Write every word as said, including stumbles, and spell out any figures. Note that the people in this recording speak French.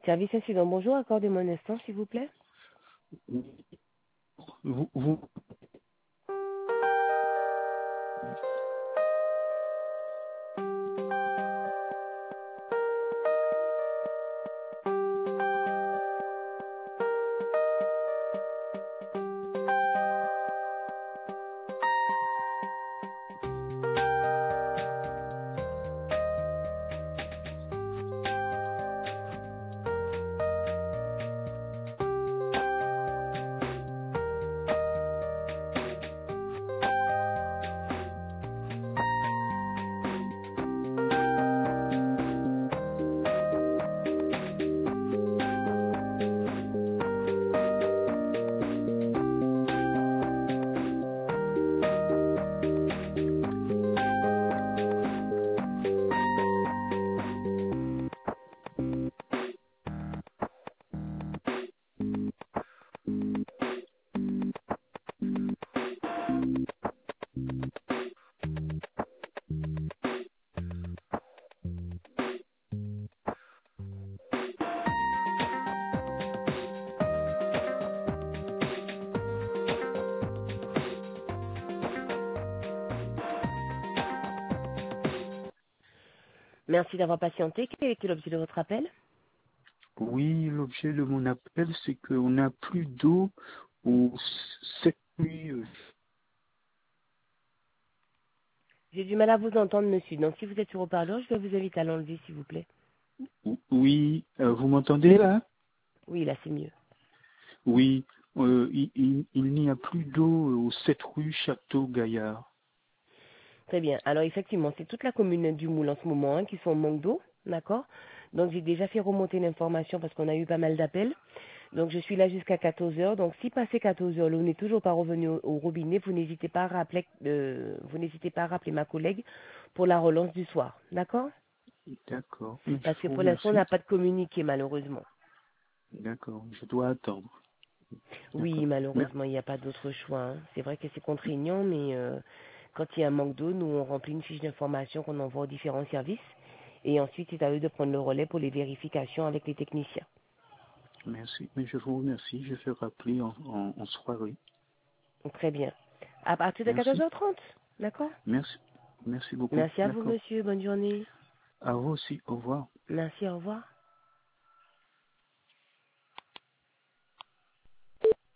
Service incident, bonjour, accordez-moi un instant, s'il vous plaît. Vous, vous... Merci d'avoir patienté. Quel était l'objet de votre appel? Oui, l'objet de mon appel, c'est qu'on n'a plus d'eau au cette nuit. euh, J'ai du mal à vous entendre, monsieur. Donc, si vous êtes sur haut-parleur, je vais vous inviter à l'enlever, s'il vous plaît. Oui, euh, vous m'entendez là? Oui, là, c'est mieux. Oui, euh, il, il, il n'y a plus d'eau au sept rue Château Gaillard. Très bien. Alors, effectivement, c'est toute la commune du Moule en ce moment hein, qui sont en manque d'eau, d'accord? Donc, j'ai déjà fait remonter l'information parce qu'on a eu pas mal d'appels. Donc, je suis là jusqu'à quatorze heures. Donc, si passé quatorze heures, l'eau n'est toujours pas revenue au, au robinet, vous n'hésitez pas à rappeler, euh, vous n'hésitez pas à rappeler ma collègue pour la relance du soir, d'accord? D'accord, je Parce que vous pour l'instant, on remercie. n'a pas de communiqué, malheureusement. D'accord, je dois attendre. Oui, D'accord. Mer- malheureusement, il n'y a pas d'autre choix. hein. C'est vrai que c'est contraignant, mais euh, quand il y a un manque d'eau, nous, on remplit une fiche d'information qu'on envoie aux différents services. Et ensuite, c'est à eux de prendre le relais pour les vérifications avec les techniciens. Merci, mais je vous remercie. Je vais rappeler en, en, en soirée. Donc, très bien. À partir de quatorze Merci, heures trente, d'accord? merci, merci beaucoup. Merci à vous, D'accord. monsieur. Bonne journée. À vous aussi. Au revoir. Merci, au revoir.